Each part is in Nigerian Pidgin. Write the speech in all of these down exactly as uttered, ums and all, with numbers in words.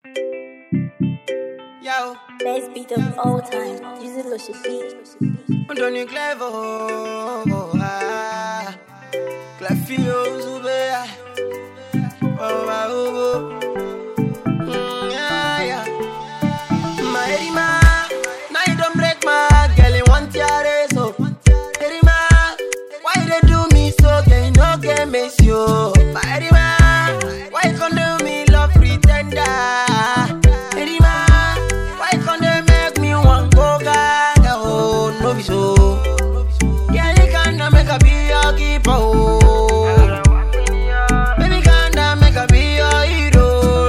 Yo, Best beat of all time. Use it, should beat. Antonio Clevo, ah, Clefio Zubea, oh, ah, oh, oh. Mm, yeah, yeah. My Erima, now you don't break my girl, you want your race, oh. Erima, why they do me so, girl, you no get miss you. My Erima, why you come do me love pretender? Erima, why you come do make me want go gaga, oh, no be so. Girl, you can't make a be your keeper, oh. Baby, can't make a be your hero.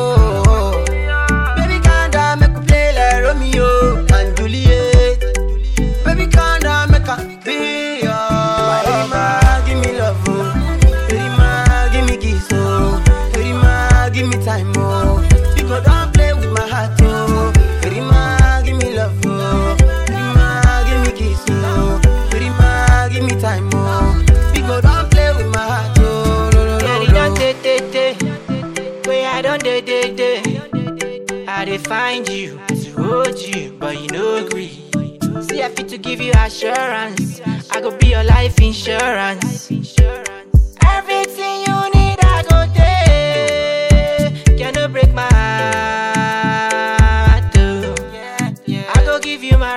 Baby, can't make a play like Romeo and Juliet. Baby, can't make a be your Erima, give me love, oh. Erima, give me kiss, oh. Erima, give me time, oh. You go down play with my heart, oh. Erima, give me love, oh. Erima, give me kiss, oh. Erima, give me time, oh. You go down play with my heart, oh. No, no, Girl, no, you don't no. day, day, day. Where I don't day, day, day. I dey find you to hold you, but you no agree. See, I fit to give you assurance. I go be your life insurance. Everything you need, I go there. Cannot break my heart, oh. I go give you my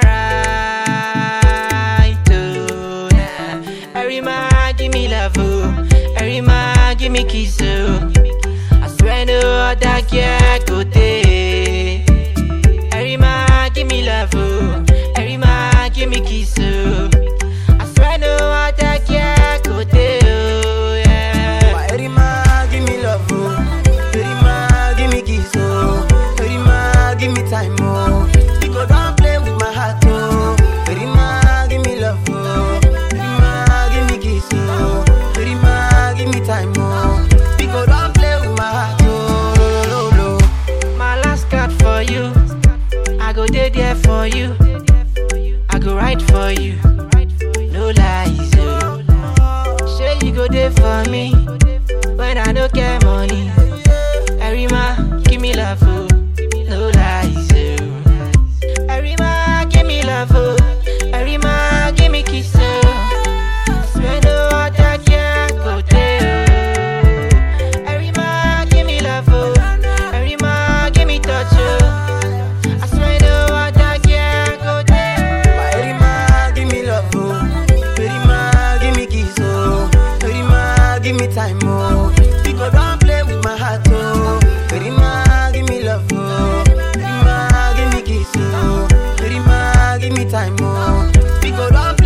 right, oh. Erima, give me love, oh. Erima, give me kiss, oh. I swear no other girl go there. Erima, give me love, oh. Erima, give me kiss, oh. I swear no other girl go there, oh, yeah. My Erima, give me love, oh. Erima, give me kiss, oh. Erima, give me time, oh. You go down play with my heart, oh. Erima, give me love, oh. Erima, give me kiss, oh. Erima, give me time, oh. You go down play with my heart, oh. Lo, lo, lo. My last card for you. I go there there for you. I go right for you. No lies, oh. Sure you go there for me when I don't get money. Erima, give me love, oh. No lies, oh. Erima, give me love, oh. Erima, give me kiss, oh. Swear no other girl go there. Erima, give me love, oh. Erima, give me touch, oh. I swear no other girl go there. My Erima, give me love, oh. Erima, give me kiss, oh. Erima, give me time, oh. You go down play with my heart, oh. Erima, give me love, oh. Erima, give me kiss, oh. Erima, give me time, oh. You go down